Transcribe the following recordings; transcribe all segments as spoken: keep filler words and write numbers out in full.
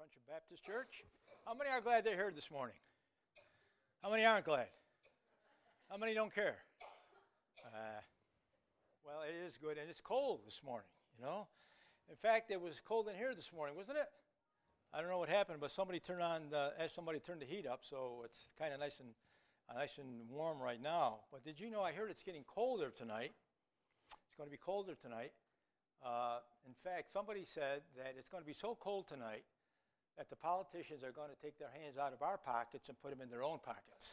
Country Baptist Church. How many are glad they're here this morning? How many aren't glad? How many don't care? Uh, well, it is good, and it's cold this morning, you know. In fact, it was cold in here this morning, wasn't it? I don't know what happened, but somebody turned on the, as somebody turned the heat up, so it's kind of nice and uh, nice and warm right now. But did you know? I heard it's getting colder tonight. It's going to be colder tonight. Uh, in fact, somebody said that it's going to be so cold tonight that the politicians are going to take their hands out of our pockets and put them in their own pockets.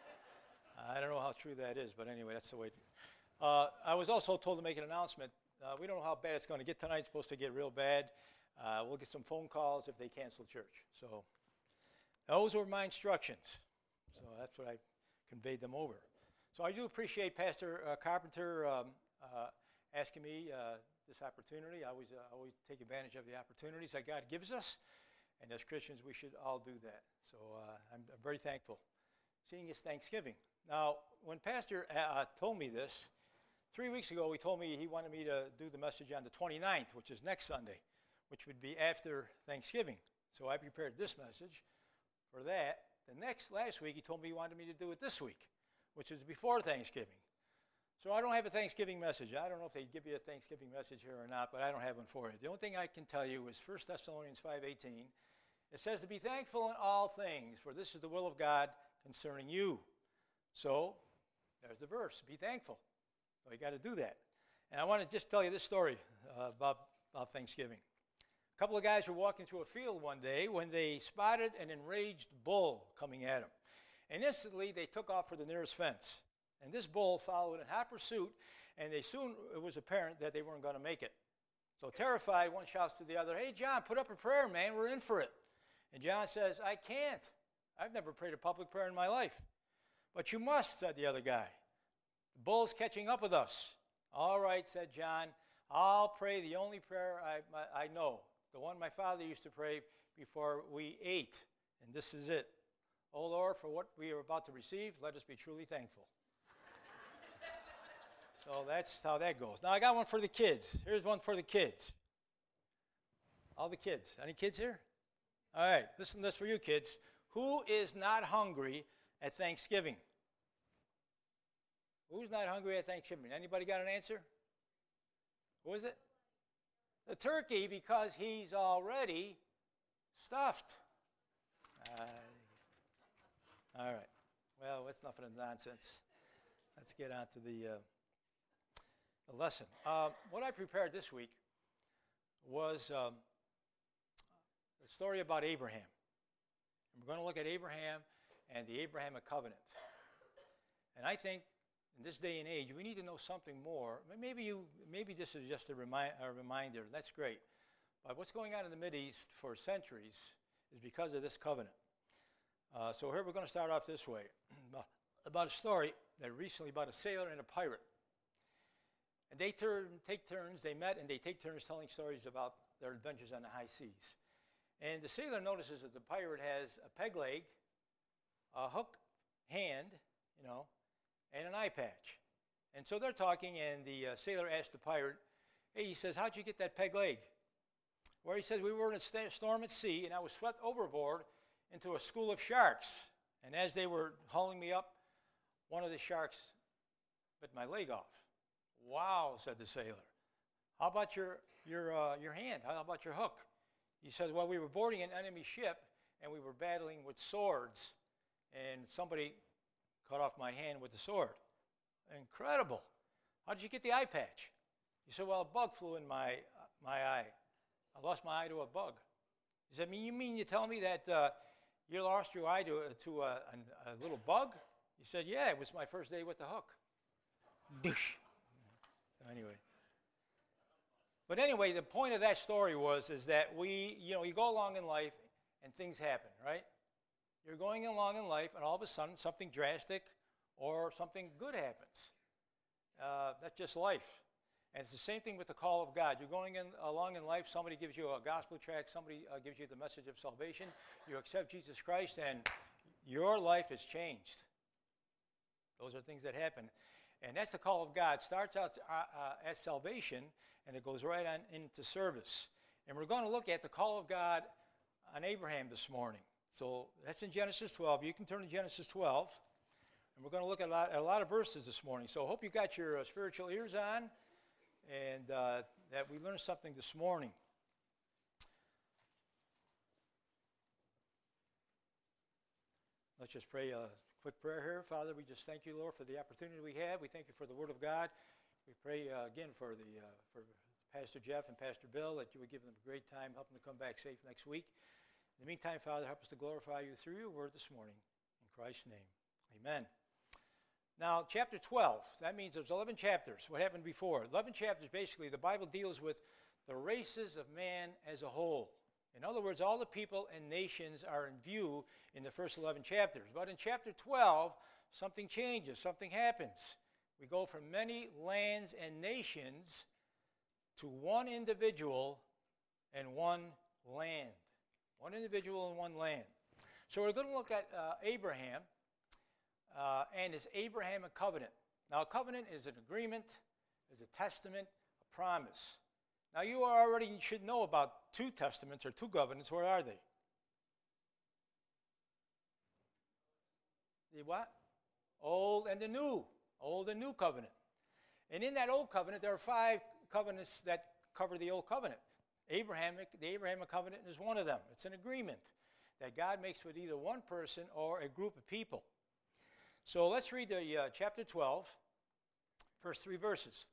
I don't know how true that is, but anyway, that's the way. Uh, I was also told to make an announcement. Uh, we don't know how bad it's going to get tonight. It's supposed to get real bad. Uh, we'll get some phone calls if they cancel church. So those were my instructions. So that's what I conveyed them over. So I do appreciate Pastor uh, Carpenter um, uh, asking me uh, this opportunity. I always, uh, always take advantage of the opportunities that God gives us. And as Christians, we should all do that. So uh, I'm, I'm very thankful. Seeing is Thanksgiving. Now, when Pastor uh, told me this, three weeks ago, he told me he wanted me to do the message on the twenty-ninth, which is next Sunday, which would be after Thanksgiving. So I prepared this message for that. The next, last week, he told me he wanted me to do it this week, which is before Thanksgiving. So I don't have a Thanksgiving message. I don't know if they give you a Thanksgiving message here or not, but I don't have one for you. The only thing I can tell you is First Thessalonians five eighteen. It says to be thankful in all things, for this is the will of God concerning you. So there's the verse, be thankful. So you got to do that. And I want to just tell you this story uh, about, about Thanksgiving. A couple of guys were walking through a field one day when they spotted an enraged bull coming at them. And instantly they took off for the nearest fence. And this bull followed in hot pursuit, and they soon, it was apparent that they weren't going to make it. So terrified, one shouts to the other, hey, John, put up a prayer, man, we're in for it. And John says, I can't. I've never prayed a public prayer in my life. But you must, said the other guy. The bull's catching up with us. All right, said John, I'll pray the only prayer I, I know, the one my father used to pray before we ate. And this is it. O Lord, for what we are about to receive, let us be truly thankful. So that's how that goes. Now I got one for the kids. Here's one for the kids. All the kids. Any kids here? All right, listen to this for you kids. Who is not hungry at Thanksgiving? Who's not hungry at Thanksgiving? Anybody got an answer? Who is it? The turkey, because he's already stuffed. Uh, all right. Well, that's enough of the nonsense. Let's get on to the, uh, the lesson. Uh, what I prepared this week was um, a story about Abraham. And we're going to look at Abraham and the Abrahamic covenant. And I think in this day and age, we need to know something more. Maybe you, maybe this is just a, remi- a reminder. That's great. But what's going on in the Mideast for centuries is because of this covenant. Uh, so here we're going to start off this way. About a story that recently about a sailor and a pirate. And they turn, take turns, they met, and they take turns telling stories about their adventures on the high seas. And the sailor notices that the pirate has a peg leg, a hook hand, you know, and an eye patch. And so they're talking, and the uh, sailor asks the pirate, hey, he says, how'd you get that peg leg? Well, he says, we were in a st- storm at sea, and I was swept overboard into a school of sharks. And as they were hauling me up, one of the sharks bit my leg off. Wow, said the sailor. How about your, your, uh, your hand? How about your hook? He says, well, we were boarding an enemy ship, and we were battling with swords, and somebody cut off my hand with the sword. Incredible. How did you get the eye patch? He said, well, a bug flew in my, uh, my eye. I lost my eye to a bug. He said, you mean you tell me that uh, you lost your eye to, to a, a, a little bug? He said, yeah, it was my first day with the hook. Dish. So anyway. But anyway, the point of that story was is that we, you know, you go along in life and things happen, right? You're going along in life and all of a sudden something drastic or something good happens. Uh, that's just life. And it's the same thing with the call of God. You're going in, along in life, somebody gives you a gospel tract, somebody uh, gives you the message of salvation, you accept Jesus Christ, and your life is changed. Those are things that happen. And that's the call of God. It starts out uh, uh, at salvation, and it goes right on into service. And we're going to look at the call of God on Abraham this morning. So that's in Genesis twelve. You can turn to Genesis twelve. And we're going to look at a lot, at a lot of verses this morning. So I hope you got your uh, spiritual ears on and uh, that we learned something this morning. Let's just pray a quick prayer here. Father, we just thank you, Lord, for the opportunity we have. We thank you for the Word of God. We pray uh, again for the uh, for Pastor Jeff and Pastor Bill, that you would give them a great time, help them to come back safe next week. In the meantime, Father, help us to glorify you through your Word this morning. In Christ's name, amen. Now, chapter twelve, that means there's eleven chapters. What happened before? eleven chapters, basically, the Bible deals with the races of man as a whole. In other words, all the people and nations are in view in the first eleven chapters. But in chapter twelve, something changes, something happens. We go from many lands and nations to one individual and one land. One individual and one land. So we're going to look at uh, Abraham uh, and his Abrahamic covenant. Now, a covenant is an agreement, is a testament, a promise. Now, you already should know about two testaments or two covenants. Where are they? The what? Old and the new. Old and new covenant. And in that old covenant, there are five covenants that cover the old covenant. Abrahamic, the Abrahamic covenant is one of them. It's an agreement that God makes with either one person or a group of people. So let's read the uh, chapter twelve, first three verses.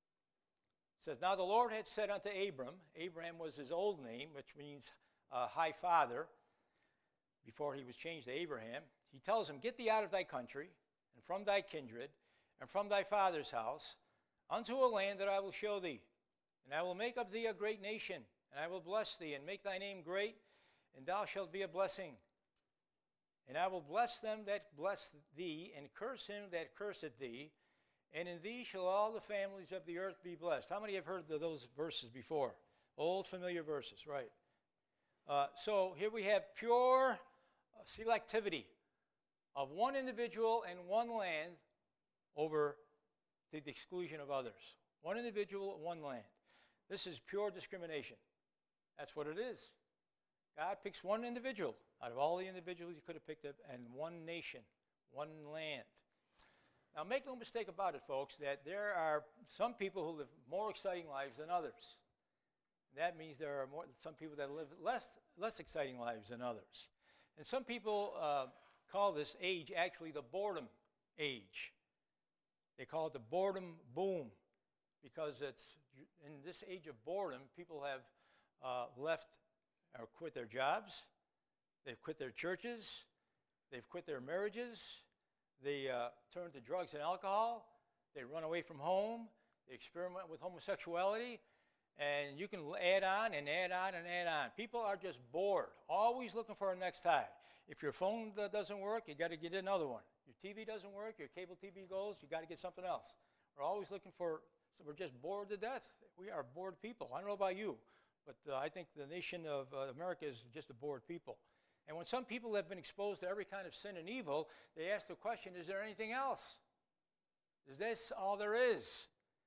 It says, "Now the Lord had said unto Abram," Abraham was his old name, which means uh, high father, before he was changed to Abraham. He tells him, "Get thee out of thy country, and from thy kindred, and from thy father's house, unto a land that I will show thee. And I will make of thee a great nation, and I will bless thee, and make thy name great, and thou shalt be a blessing. And I will bless them that bless thee, and curse him that curseth thee. And in thee shall all the families of the earth be blessed." How many have heard of those verses before? Old familiar verses, right. Uh, so here we have pure selectivity of one individual and one land over to the exclusion of others. One individual, one land. This is pure discrimination. That's what it is. God picks one individual out of all the individuals you could have picked up, and one nation, one land. Now, make no mistake about it, folks, that there are some people who live more exciting lives than others. That means there are more, some people that live less, less exciting lives than others. And some people uh, call this age actually the boredom age. They call it the boredom boom, because it's in this age of boredom, people have uh, left or quit their jobs, they've quit their churches, they've quit their marriages, they uh, turn to drugs and alcohol, they run away from home, they experiment with homosexuality, and you can add on and add on and add on. People are just bored, always looking for a next high. If your phone doesn't work, you got to get another one. Your T V doesn't work, your cable T V goes, you got to get something else. We're always looking for, so we're just bored to death. We are bored people. I don't know about you, but uh, I think the nation of uh, America is just a bored people. And when some people have been exposed to every kind of sin and evil, they ask the question, is there anything else? Is this all there is?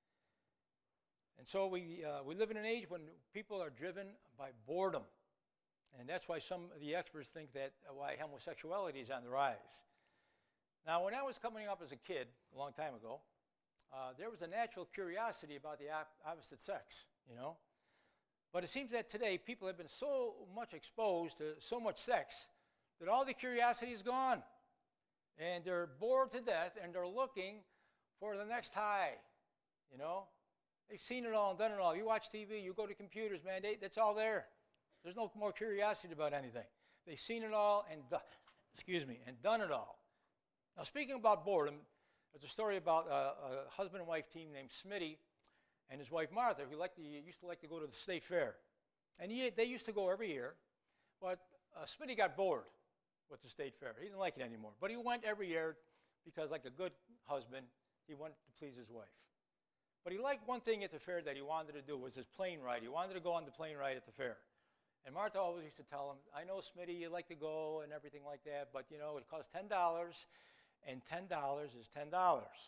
And so we, uh, we live in an age when people are driven by boredom. And that's why some of the experts think that uh, why homosexuality is on the rise. Now, when I was coming up as a kid, a long time ago, uh, there was a natural curiosity about the op- opposite sex, you know. But it seems that today people have been so much exposed to so much sex that all the curiosity is gone. And they're bored to death, and they're looking for the next high, you know. They've seen it all and done it all. You watch T V, you go to computers, man, they, that's all there. There's no more curiosity about anything. They've seen it all and, do, excuse me, and done it all. Now, speaking about boredom, there's a story about a, a husband and wife team named Smitty and his wife Martha, who liked to, used to like to go to the state fair. And he, they used to go every year, but uh, Smitty got bored with the state fair. He didn't like it anymore. But he went every year because, like a good husband, he wanted to please his wife. But he liked one thing at the fair that he wanted to do, was his plane ride. He wanted to go on the plane ride at the fair. And Martha always used to tell him, I know, Smitty, you like to go and everything like that, but, you know, it costs ten dollars, and ten dollars is ten dollars.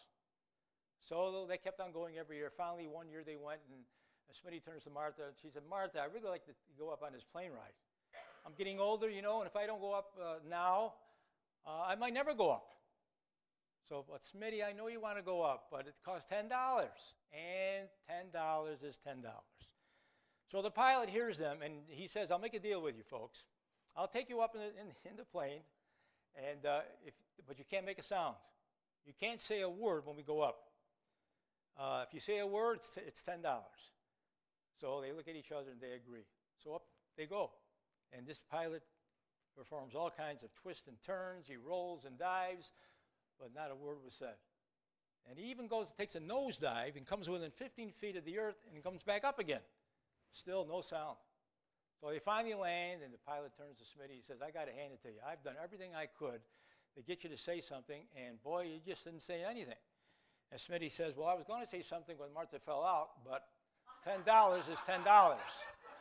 So they kept on going every year. Finally, one year they went, and Smitty turns to Martha, and she said, Martha, I really like to go up on this plane ride. I'm getting older, you know, and if I don't go up uh, now, uh, I might never go up. So, but Smitty, I know you want to go up, but it costs ten dollars. And ten dollars is ten dollars. So the pilot hears them, and he says, I'll make a deal with you folks. I'll take you up in the, in, in the plane, and uh, if, but you can't make a sound. You can't say a word when we go up. Uh, if you say a word, it's, t- it's ten dollars. So they look at each other, and they agree. So up they go. And this pilot performs all kinds of twists and turns. He rolls and dives, but not a word was said. And he even goes, takes a nosedive and comes within fifteen feet of the earth and comes back up again. Still no sound. So they finally land, and the pilot turns to Smitty. He says, I got to hand it to you. I've done everything I could to get you to say something, and boy, you just didn't say anything. And Smitty says, well, I was going to say something when Martha fell out, but ten dollars is ten dollars.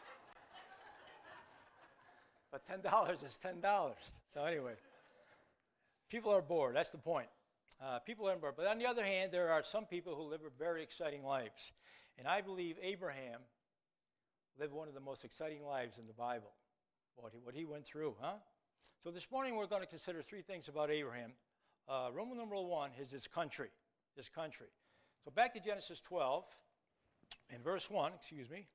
But ten dollars is ten dollars. So anyway, people are bored. That's the point. Uh, people are bored. But on the other hand, there are some people who live very exciting lives. And I believe Abraham lived one of the most exciting lives in the Bible, what he, what he went through, huh? So this morning we're going to consider three things about Abraham. Uh, Roman number one is his country, his country. So back to Genesis twelve, in verse one, excuse me.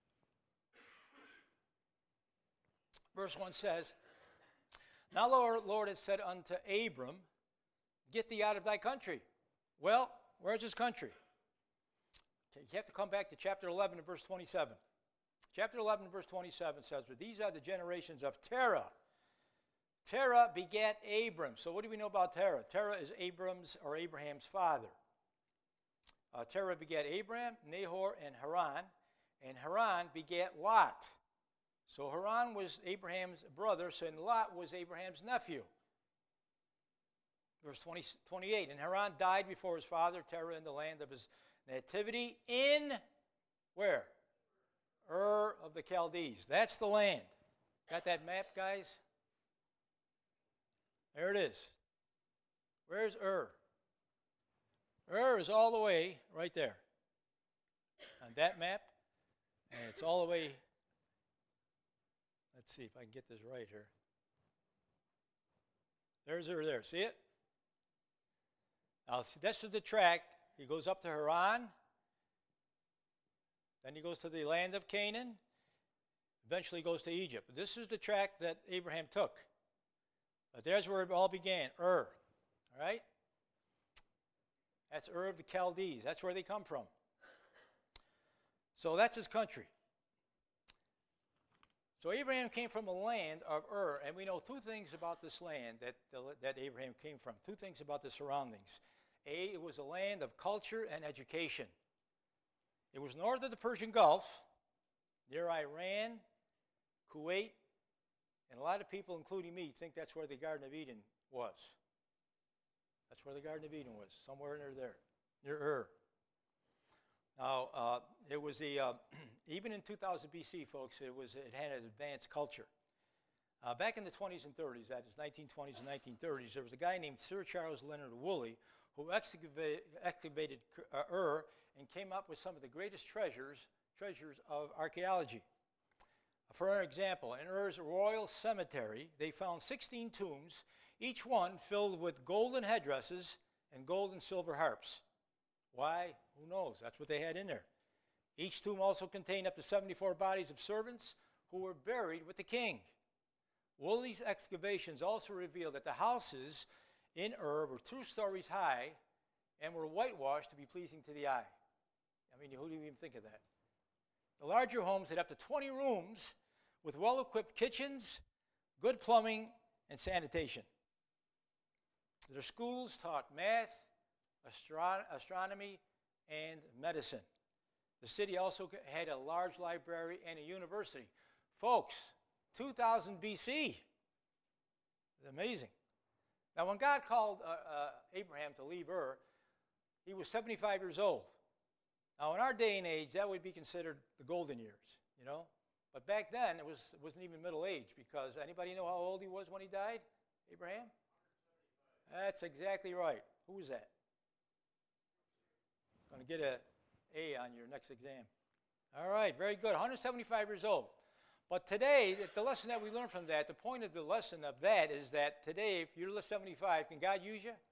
Verse one says, Now the Lord had said unto Abram, Get thee out of thy country. Well, where's his country? Okay, you have to come back to chapter eleven and verse twenty-seven. Chapter eleven, verse twenty-seven says, But these are the generations of Terah. Terah begat Abram. So what do we know about Terah? Terah is Abram's or Abraham's father. Uh, Terah begat Abraham, Nahor, and Haran. And Haran begat Lot. So Haran was Abraham's brother, so Lot was Abraham's nephew. Verse twenty, twenty-eight, And Haran died before his father, Terah, in the land of his nativity, in where? Ur of the Chaldees. That's the land. Got that map, guys? There it is. Where's Ur? Ur is all the way right there on that map, and it's all the way. Let's see if I can get this right here. There's Ur there. See it? Now, this is the track. He goes up to Haran. Then he goes to the land of Canaan. Eventually goes to Egypt. This is the track that Abraham took. But there's where it all began, Ur. All right? That's Ur of the Chaldees. That's where they come from. So that's his country. So Abraham came from a land of Ur, and we know two things about this land that, that Abraham came from, two things about the surroundings. A, it was a land of culture and education. It was north of the Persian Gulf, near Iran, Kuwait, and a lot of people, including me, think that's where the Garden of Eden was. That's where the Garden of Eden was, somewhere near there, near Ur. Now, uh, it was the, uh, even in two thousand B C, folks, it was it had an advanced culture. Uh, back in the twenties and thirties, that is nineteen twenties and nineteen thirties, there was a guy named Sir Charles Leonard Woolley who excavated, excavated uh, Ur and came up with some of the greatest treasures, treasures of archaeology. For an example, in Ur's royal cemetery, they found sixteen tombs, each one filled with golden headdresses and gold and silver harps. Why? Who knows? That's what they had in there. Each tomb also contained up to seventy-four bodies of servants who were buried with the king. Woolley's excavations also revealed that the houses in Ur were two stories high and were whitewashed to be pleasing to the eye. I mean, who do you even think of that? The larger homes had up to twenty rooms with well-equipped kitchens, good plumbing, and sanitation. Their schools taught math, astro- astronomy, and medicine. The city also had a large library and a university. Folks, two thousand B C. It's amazing. Now, when God called uh, uh, Abraham to leave Ur, he was seventy-five years old. Now, in our day and age, that would be considered the golden years, you know. But back then, it, was, it wasn't even middle age, because anybody know how old he was when he died? Abraham? That's exactly right. Who was that? Going to get an A on your next exam. All right, very good. one hundred seventy-five years old. But today, the lesson that we learn from that, the point of the lesson of that is that today, if you're seventy-five, can God use you?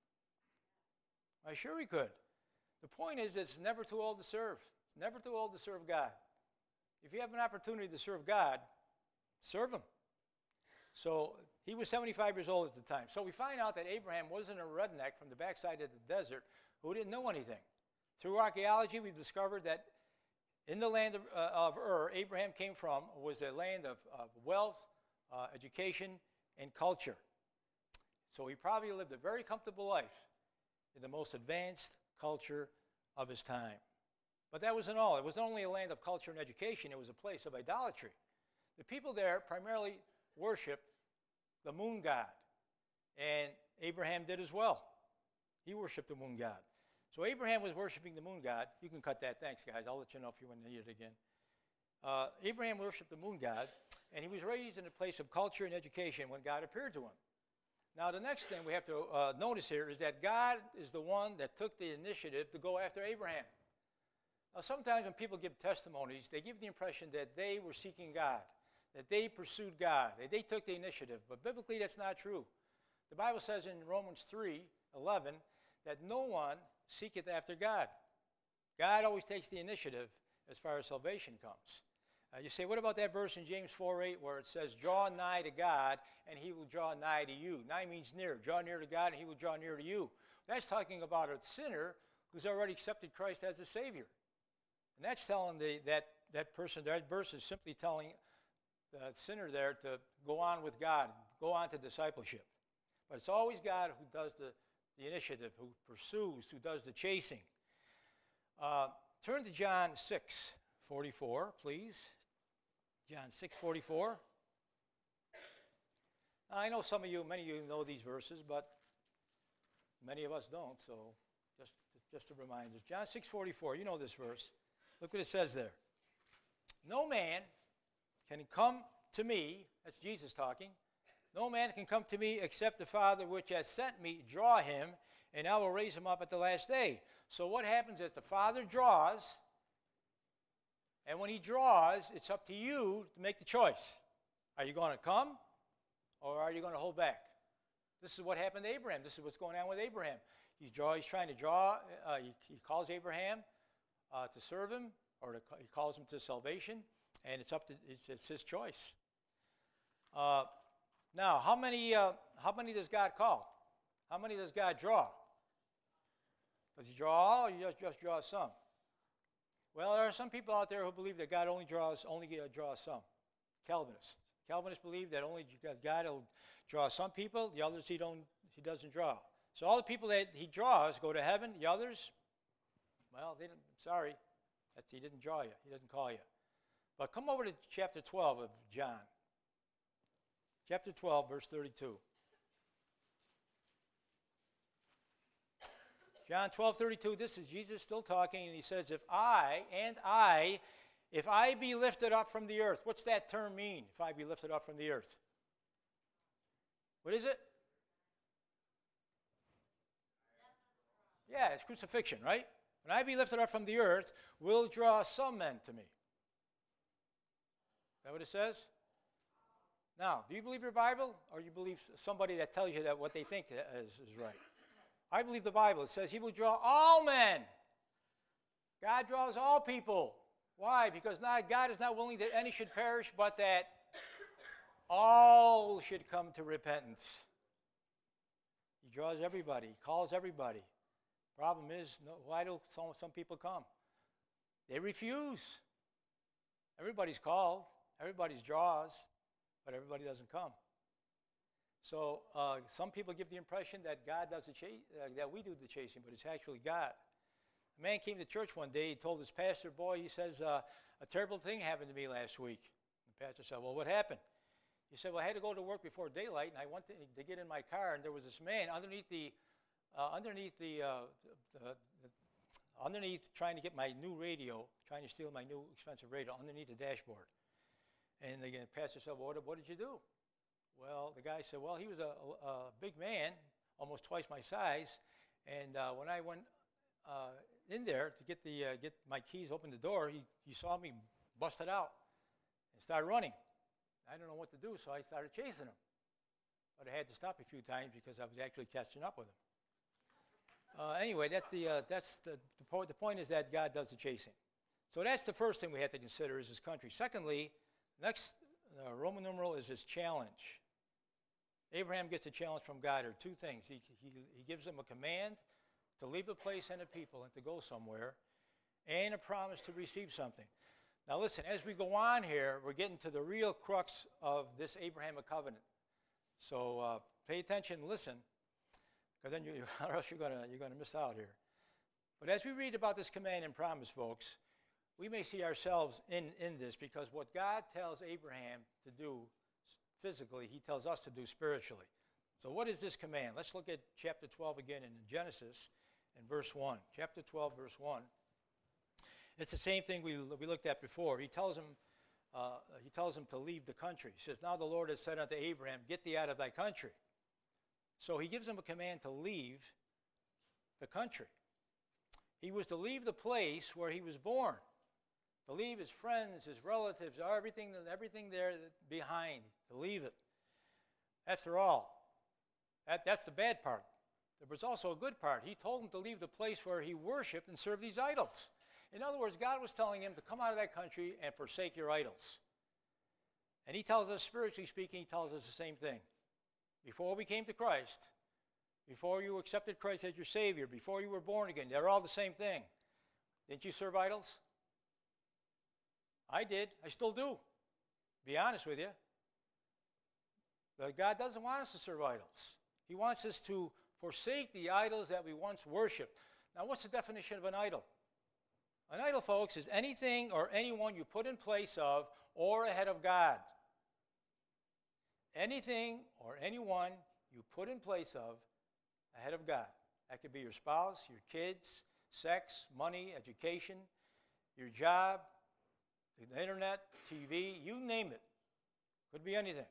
I sure he could. The point is, it's never too old to serve. It's never too old to serve God. If you have an opportunity to serve God, serve him. So he was seventy-five years old at the time. So we find out that Abraham wasn't a redneck from the backside of the desert who didn't know anything. Through archaeology, we've discovered that in the land of, uh, of Ur, Abraham came from, was a land of, of wealth, uh, education, and culture. So he probably lived a very comfortable life in the most advanced culture of his time. But that wasn't all. It was not only a land of culture and education, it was a place of idolatry. The people there primarily worshiped the moon god, and Abraham did as well. He worshiped the moon god. So Abraham was worshiping the moon god. You can cut that. Thanks, guys. I'll let you know if you want to need it again. Uh, Abraham worshiped the moon god, and he was raised in a place of culture and education when God appeared to him. Now, the next thing we have to uh, notice here is that God is the one that took the initiative to go after Abraham. Now, sometimes when people give testimonies, they give the impression that they were seeking God, that they pursued God, that they took the initiative. But biblically, that's not true. The Bible says in Romans three eleven that no one seeketh after God. God always takes the initiative as far as salvation comes. Uh, you say, what about that verse in James four eight where it says, draw nigh to God and he will draw nigh to you? Nigh means near. Draw near to God and he will draw near to you. That's talking about a sinner who's already accepted Christ as a Savior. And that's telling the, that, that person, that verse is simply telling the sinner there to go on with God, go on to discipleship. But it's always God who does the, the initiative, who pursues, who does the chasing. Uh, turn to John six forty-four, please. John six forty-four. Now, I know some of you, many of you know these verses, but many of us don't, so just, just a reminder. John six forty-four, you know this verse. Look what it says there. No man can come to me, that's Jesus talking, no man can come to me except the Father which has sent me draw him, and I will raise him up at the last day. So what happens is the Father draws, and when he draws, it's up to you to make the choice. Are you going to come, or are you going to hold back? This is what happened to Abraham. This is what's going on with Abraham. He's, draw, he's trying to draw, uh, he, he calls Abraham uh, to serve him, or to, he calls him to salvation, and it's up to, it's, it's his choice. Uh, now, how many, uh, how many does God call? How many does God draw? Does he draw all, or just, just draw some? Well, there are some people out there who believe that God only draws only uh, draws some. Calvinists. Calvinists believe that only God will draw some people. The others he don't. He doesn't draw. So all the people that he draws go to heaven. The others, well, they didn't. Sorry, that's, he didn't draw you. He doesn't call you. But come over to chapter twelve of John. Chapter twelve, verse thirty-two. John twelve thirty-two, this is Jesus still talking, and he says, if I, and I, if I be lifted up from the earth. What's that term mean, if I be lifted up from the earth? What is it? Yeah, it's crucifixion, right? When I be lifted up from the earth, will draw some men to me. Is that what it says? Now, do you believe your Bible, or you believe somebody that tells you that what they think is, is right? I believe the Bible. It says he will draw all men. God draws all people. Why? Because not, God is not willing that any should perish, but that all should come to repentance. He draws everybody. He calls everybody. Problem is, no, why do some, some people come? They refuse. Everybody's called. Everybody's draws, but everybody doesn't come. So uh, some people give the impression that God does the chase, uh, that we do the chasing, but it's actually God. A man came to church one day. He told his pastor, boy, he says, uh, a terrible thing happened to me last week. The pastor said, well, what happened? He said, well, I had to go to work before daylight, and I went to, to get in my car, and there was this man underneath the, uh, underneath the, uh, the, the, underneath trying to get my new radio, trying to steal my new expensive radio, underneath the dashboard. And the pastor said, well, what, what did you do? Well, the guy said, well, he was a, a, a big man, almost twice my size, and uh, when I went uh, in there to get the uh, get my keys, open the door, he, he saw me busted out. and started running. I didn't know what to do, so I started chasing him. But I had to stop a few times because I was actually catching up with him. Uh, anyway, that's the, uh, that's the, the, point, the point is that God does the chasing. So that's the first thing we have to consider is his country. Secondly, next uh, Roman numeral is his challenge. Abraham gets a challenge from God. There are two things. He, he, he gives him a command to leave a place and a people and to go somewhere, and a promise to receive something. Now listen, as we go on here, we're getting to the real crux of this Abrahamic covenant. So uh, pay attention and listen, because then you, or else you're going you're going to miss out here. But as we read about this command and promise, folks, we may see ourselves in, in this, because what God tells Abraham to do physically, he tells us to do spiritually. So what is this command? Let's look at chapter twelve again in Genesis in verse one. Chapter twelve, verse one. It's the same thing we, we looked at before. He tells him, uh, he tells him to leave the country. He says, now the Lord has said unto Abraham, get thee out of thy country. So he gives him a command to leave the country. He was to leave the place where he was born, to leave his friends, his relatives, everything, everything there behind, to leave it. After all, that, that's the bad part. There was also a good part. He told him to leave the place where he worshiped and served these idols. In other words, God was telling him to come out of that country and forsake your idols. And he tells us, spiritually speaking, he tells us the same thing. Before we came to Christ, before you accepted Christ as your Savior, before you were born again, they're all the same thing. Didn't you serve idols? I did. I still do. Be honest with you. But God doesn't want us to serve idols. He wants us to forsake the idols that we once worshipped. Now, what's the definition of an idol? An idol, folks, is anything or anyone you put in place of or ahead of God. Anything or anyone you put in place of ahead of God. That could be your spouse, your kids, sex, money, education, your job, the internet, T V, you name it. Could be anything.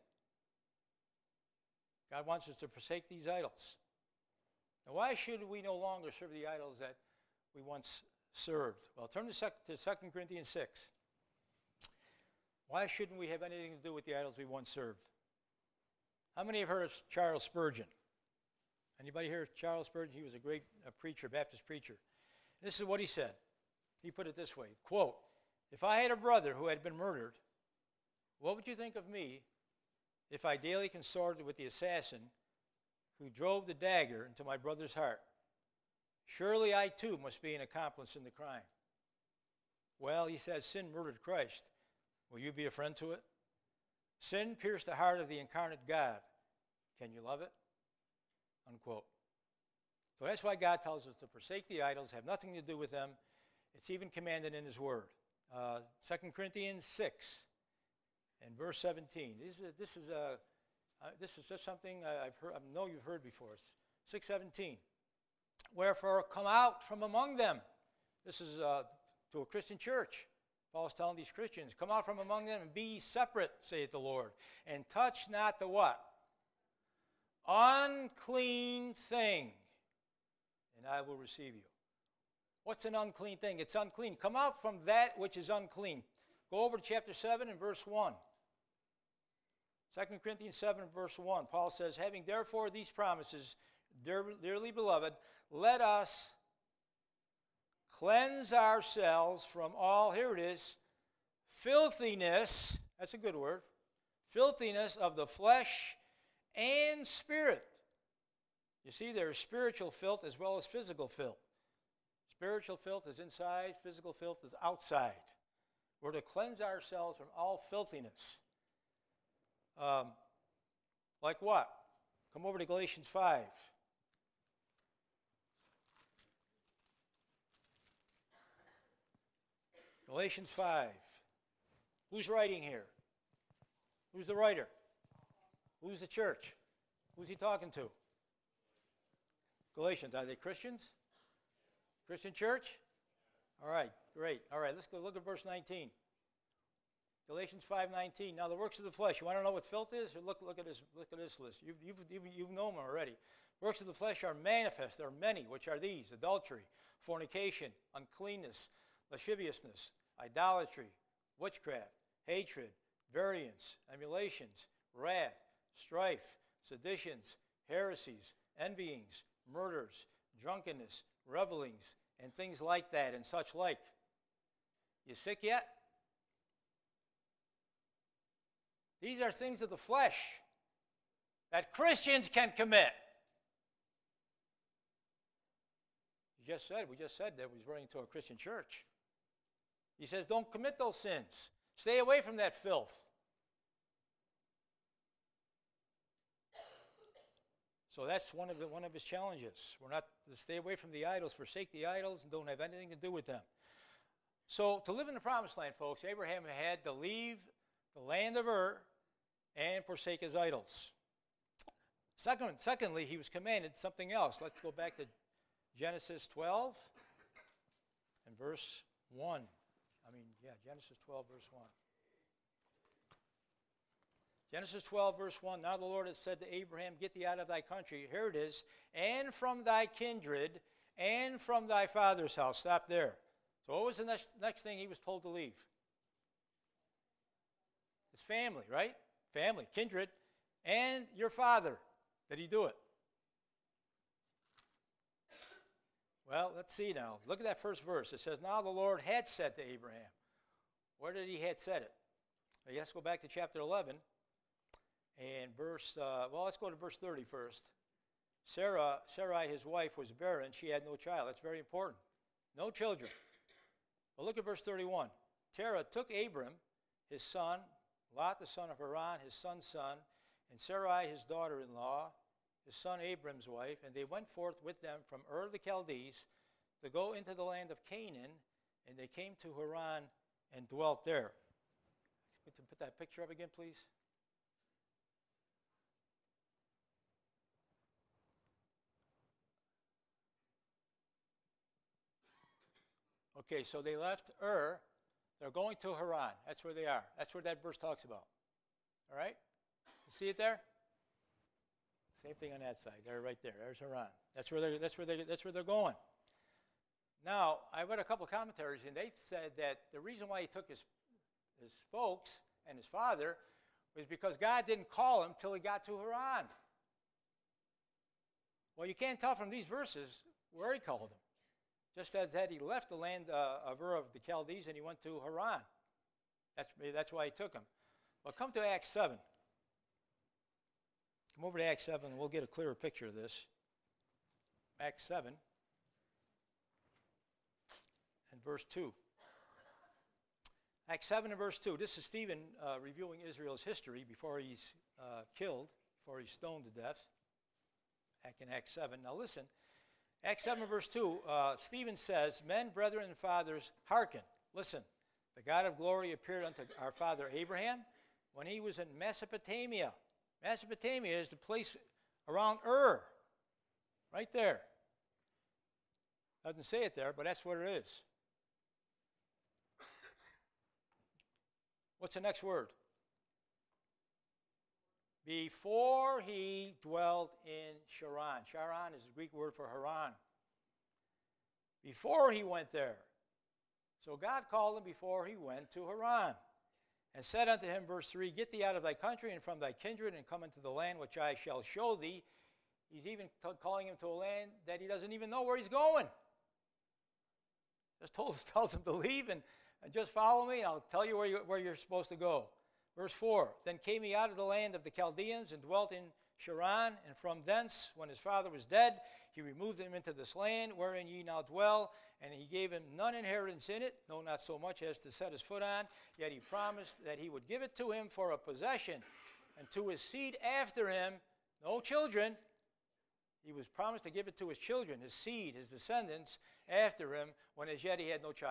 God wants us to forsake these idols. Now, why should we no longer serve the idols that we once served? Well, turn to Second Corinthians six. Why shouldn't we have anything to do with the idols we once served? How many have heard of Charles Spurgeon? Anybody hear of Charles Spurgeon? He was a great uh, preacher, Baptist preacher. This is what he said. He put it this way, quote, if I had a brother who had been murdered, what would you think of me if I daily consorted with the assassin who drove the dagger into my brother's heart? Surely I too must be an accomplice in the crime. Well, he said, sin murdered Christ. Will you be a friend to it? Sin pierced the heart of the incarnate God. Can you love it? Unquote. So that's why God tells us to forsake the idols, have nothing to do with them. It's even commanded in his word. Uh, Second Corinthians six and verse seventeen. This is, this is, a, uh, this is just something I've heard, I know you've heard before. six seventeen. Wherefore come out from among them. This is uh, to a Christian church. Paul's telling these Christians, come out from among them and be ye separate, saith the Lord, and touch not the what? Unclean thing, and I will receive you. What's an unclean thing? It's unclean. Come out from that which is unclean. Go over to chapter seven and verse one. Second Corinthians seven and verse one. Paul says, having therefore these promises, dear, dearly beloved, let us cleanse ourselves from all, here it is, filthiness, that's a good word, filthiness of the flesh and spirit. You see, there is spiritual filth as well as physical filth. Spiritual filth is inside, physical filth is outside. We're to cleanse ourselves from all filthiness. Um, like what? Come over to Galatians five. Galatians five. Who's writing here? Who's the writer? Who's the church? Who's he talking to? Galatians. Are they Christians? Christian church? All right, great. All right, let's go look at verse nineteen. Galatians five nineteen. Now the works of the flesh. You want to know what filth is? Look, look at this. Look at this list. You've, you've, you've, you've known them already. Works of the flesh are manifest. There are many. Which are these? Adultery, fornication, uncleanness, lasciviousness, idolatry, witchcraft, hatred, variance, emulations, wrath, strife, seditions, heresies, envyings, murders, drunkenness, revelings, and things like that, and such like. You sick yet? These are things of the flesh that Christians can commit. You just said, we just said that we was running to a Christian church. He says, don't commit those sins. Stay away from that filth. So that's one of the, one of his challenges. We're not to stay away from the idols, forsake the idols, and don't have anything to do with them. So to live in the promised land, folks, Abraham had to leave the land of Ur and forsake his idols. Second, secondly, he was commanded something else. Let's go back to Genesis twelve and verse one. I mean, yeah, Genesis twelve, verse one. Genesis twelve, verse one, now the Lord has said to Abraham, get thee out of thy country, here it is, and from thy kindred, and from thy father's house. Stop there. So what was the next, next thing he was told to leave? His family, right? Family, kindred, and your father. Did he do it? Well, let's see now. Look at that first verse. It says, now the Lord had said to Abraham. Where did he had said it? Well, let's go back to chapter eleven. And verse, uh, well, let's go to verse thirty first. Sarah, Sarai, his wife, was barren. She had no child. That's very important. No children. But look at verse thirty-one. Terah took Abram, his son, Lot, the son of Haran, his son's son, and Sarai, his daughter-in-law, his son Abram's wife, and they went forth with them from Ur the Chaldees to go into the land of Canaan, and they came to Haran and dwelt there. Put that picture up again, please. Okay, so they left Ur. They're going to Haran. That's where they are. That's what that verse talks about. All right? You see it there? Same thing on that side. They're right there. There's Haran. That's where they're, that's where they, that's where they're going. Now, I read a couple of commentaries, and they said that the reason why he took his, his folks and his father was because God didn't call him till he got to Haran. Well, you can't tell from these verses where he called him. Just as that he left the land uh, of Ur of the Chaldees and he went to Haran. That's, that's why he took him. Well, come to Acts seven. Come over to Acts seven and we'll get a clearer picture of this. Acts seven and verse two. Acts seven and verse two. This is Stephen uh, reviewing Israel's history before he's uh, killed, before he's stoned to death. Back in Acts seven. Now listen. Acts seven verse two, uh, Stephen says, men, brethren, and fathers, hearken. Listen, the God of glory appeared unto our father Abraham when he was in Mesopotamia. Mesopotamia is the place around Ur, right there. Doesn't say it there, but that's what it is. What's the next word? Before he dwelt in Charan. Charan is the Greek word for Haran. Before he went there. So God called him before he went to Haran. And said unto him, verse three, get thee out of thy country and from thy kindred and come into the land which I shall show thee. He's even t- calling him to a land that he doesn't even know where he's going. Just told, tells him to leave and, and just follow me and I'll tell you where, you where you're supposed to go. Verse four, then came he out of the land of the Chaldeans and dwelt in Charan, and from thence, when his father was dead, he removed him into this land wherein ye now dwell, and he gave him none inheritance in it, no, not so much as to set his foot on, yet he promised that he would give it to him for a possession, and to his seed after him, no children. He was promised to give it to his children, his seed, his descendants after him, when as yet he had no child.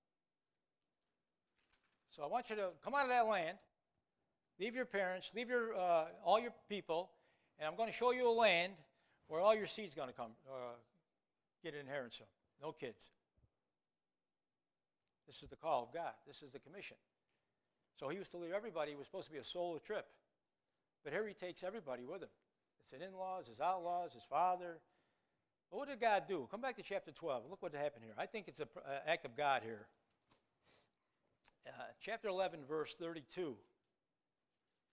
So I want you to come out of that land. Leave your parents, leave your uh, all your people, and I'm going to show you a land where all your seed's going to come, uh, get an inheritance from. No kids. This is the call of God. This is the commission. So he was to leave everybody. It was supposed to be a solo trip. But here he takes everybody with him. It's his in-laws, his outlaws, his father. But what did God do? Come back to chapter twelve. Look what happened here. I think it's an act of God here. Uh, chapter eleven, verse thirty-two.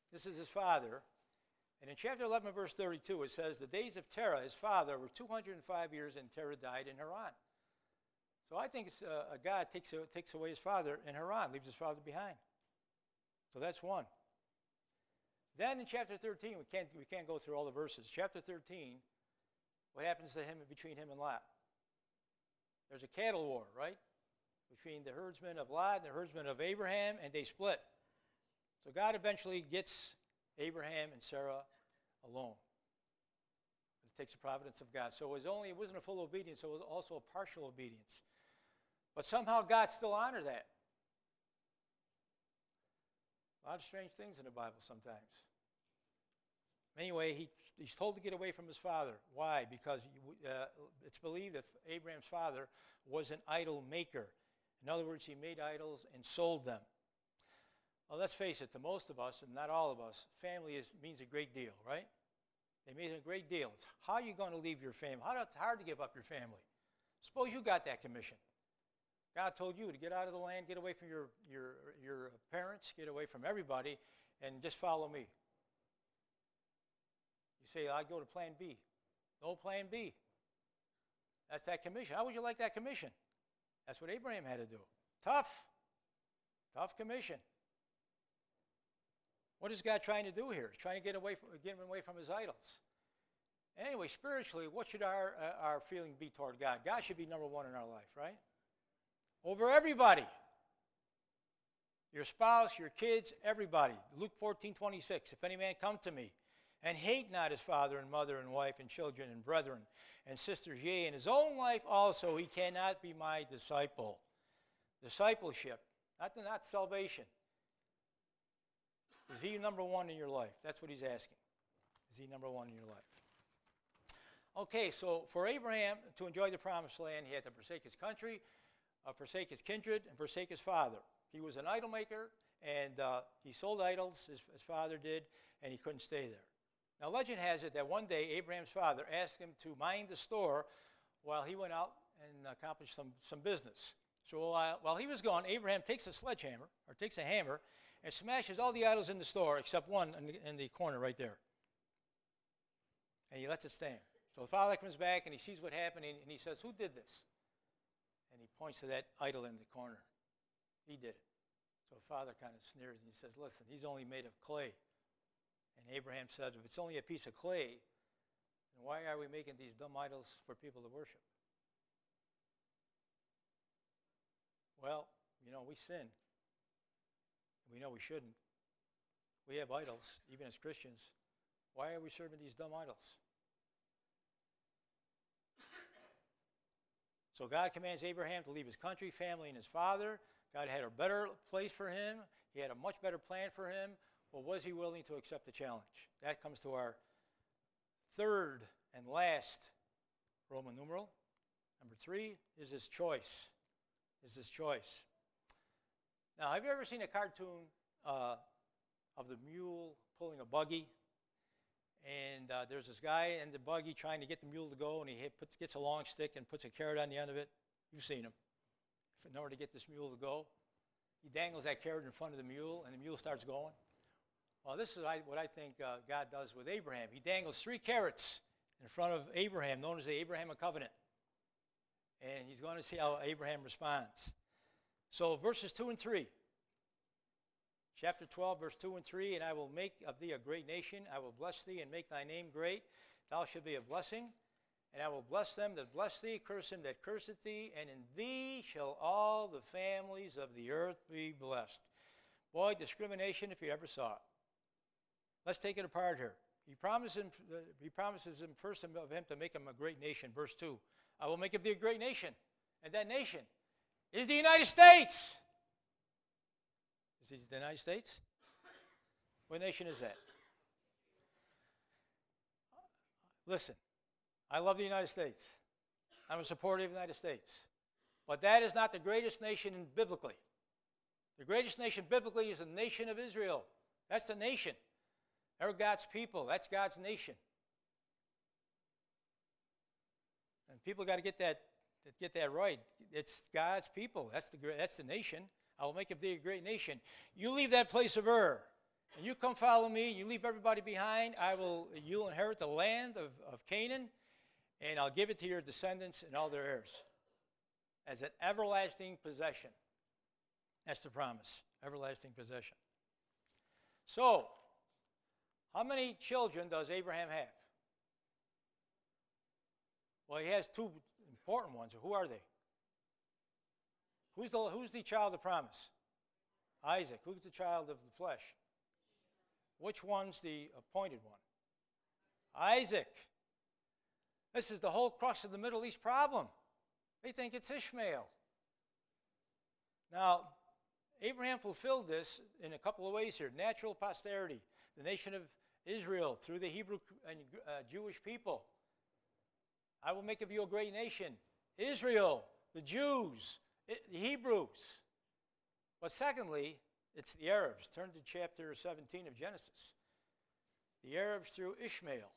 This is his father. And in chapter eleven, verse thirty-two, it says, the days of Terah, his father, were two hundred five years, and Terah died in Haran. So I think it's, uh, a God takes, uh, takes away his father in Haran, leaves his father behind. So that's one. Then in chapter thirteen, we can't, we can't go through all the verses. Chapter thirteen, what happens to him between him and Lot? There's a cattle war, right? Between the herdsmen of Lot and the herdsmen of Abraham, and they split. So God eventually gets Abraham and Sarah alone. It takes the providence of God. So it was only, it wasn't a full obedience, it was also a partial obedience. But somehow God still honored that. A lot of strange things in the Bible sometimes. Anyway, he, he's told to get away from his father. Why? Because uh, it's believed that Abraham's father was an idol maker. In other words, he made idols and sold them. Well, let's face it, to most of us, and not all of us, family is, means a great deal, right? It means a great deal. It's how are you going to leave your family? How it's hard to give up your family. Suppose you got that commission. God told you to get out of the land, get away from your, your, your parents, get away from everybody, and just follow me. You say, I go to plan B. No plan B. That's that commission. How would you like that commission? That's what Abraham had to do. Tough. Tough commission. What is God trying to do here? He's trying to get away from, get him away from his idols. Anyway, spiritually, what should our, uh, our feeling be toward God? God should be number one in our life, right? Over everybody. Your spouse, your kids, everybody. Luke fourteen twenty-six, if any man come to me and hate not his father and mother and wife and children and brethren and sisters, yea, in his own life also, he cannot be my disciple. Discipleship, not, not salvation. Is he number one in your life? That's what he's asking. Is he number one in your life? Okay, so for Abraham to enjoy the promised land, he had to forsake his country, uh, forsake his kindred, and forsake his father. He was an idol maker, and uh, he sold idols, his, his father did, and he couldn't stay there. Now, legend has it that one day Abraham's father asked him to mind the store while he went out and accomplished some, some business. So uh, while he was gone, Abraham takes a sledgehammer, or takes a hammer, and smashes all the idols in the store except one in the, in the corner right there. And he lets it stand. So the father comes back and he sees what happened and he says, who did this? And he points to that idol in the corner. He did it. So the father kind of sneers and he says, listen, he's only made of clay. And Abraham said, if it's only a piece of clay, then why are we making these dumb idols for people to worship? Well, you know, we sin. We know we shouldn't. We have idols, even as Christians. Why are we serving these dumb idols? So God commands Abraham to leave his country, family, and his father. God had a better place for him. He had a much better plan for him. Well, was he willing to accept the challenge? That comes to our third and last Roman numeral. Number three is his choice. Is his choice. Now, have you ever seen a cartoon uh, of the mule pulling a buggy? And uh, there's this guy in the buggy trying to get the mule to go, and he hit, puts, gets a long stick and puts a carrot on the end of it. You've seen him. In order to get this mule to go, he dangles that carrot in front of the mule, and the mule starts going. Well, this is what I think uh, God does with Abraham. He dangles three carrots in front of Abraham, known as the Abrahamic covenant. And he's going to see how Abraham responds. So verses two and three. Chapter twelve, verse two and three, and I will make of thee a great nation. I will bless thee and make thy name great. Thou shalt be a blessing. And I will bless them that bless thee, curse him that curseth thee, and in thee shall all the families of the earth be blessed. Boy, discrimination if you ever saw it. Let's take it apart here. He promises him, he promises him first of him to make him a great nation. Verse two, I will make of thee a great nation. And that nation is the United States. Is it the United States? What nation is that? Listen, I love the United States. I'm a supporter of the United States. But that is not the greatest nation biblically. The greatest nation biblically is the nation of Israel. That's the nation. They're God's people. That's God's nation. And people got to get that get that right. It's God's people. That's the that's the nation. I will make of thee a great nation. You leave that place of Ur, and you come follow me, and you leave everybody behind, I will, you'll inherit the land of, of Canaan, and I'll give it to your descendants and all their heirs as an everlasting possession. That's the promise, everlasting possession. So, how many children does Abraham have? Well, he has two important ones. Who are they? Who's the, who's the child of promise? Isaac. Who's the child of the flesh? Which one's the appointed one? Isaac. This is the whole crux of the Middle East problem. They think it's Ishmael. Now, Abraham fulfilled this in a couple of ways here. Natural posterity, the nation of Israel through the Hebrew and uh, Jewish people. I will make of you a great nation. Israel, the Jews, it, the Hebrews. But secondly, it's the Arabs. Turn to chapter seventeen of Genesis. The Arabs through Ishmael.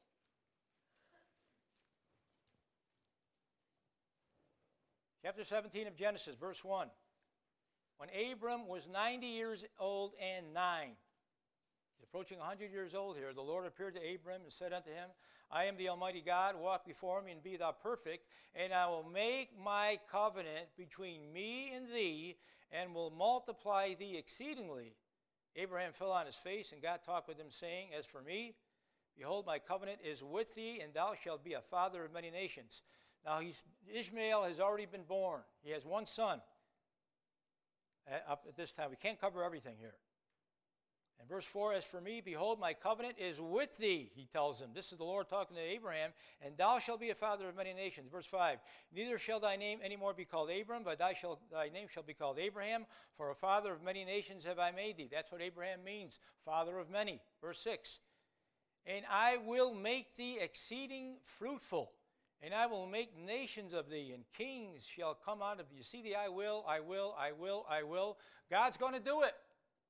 Chapter seventeen of Genesis, verse one. When Abram was ninety years old and nine, he's approaching one hundred years old here, the Lord appeared to Abram and said unto him, I am the Almighty God, walk before me and be thou perfect, and I will make my covenant between me and thee, and will multiply thee exceedingly. Abraham fell on his face, and God talked with him, saying, As for me, behold, my covenant is with thee, and thou shalt be a father of many nations. Now, he's, Ishmael has already been born. He has one son uh, up at this time. We can't cover everything here. And verse four, As for me, behold, my covenant is with thee, he tells him. This is the Lord talking to Abraham, and thou shalt be a father of many nations. Verse five, Neither shall thy name any more be called Abram, but thy, shall, thy name shall be called Abraham, for a father of many nations have I made thee. That's what Abraham means, father of many. Verse six, And I will make thee exceeding fruitful, and I will make nations of thee, and kings shall come out of thee. You see the I will, I will, I will, I will. God's going to do it.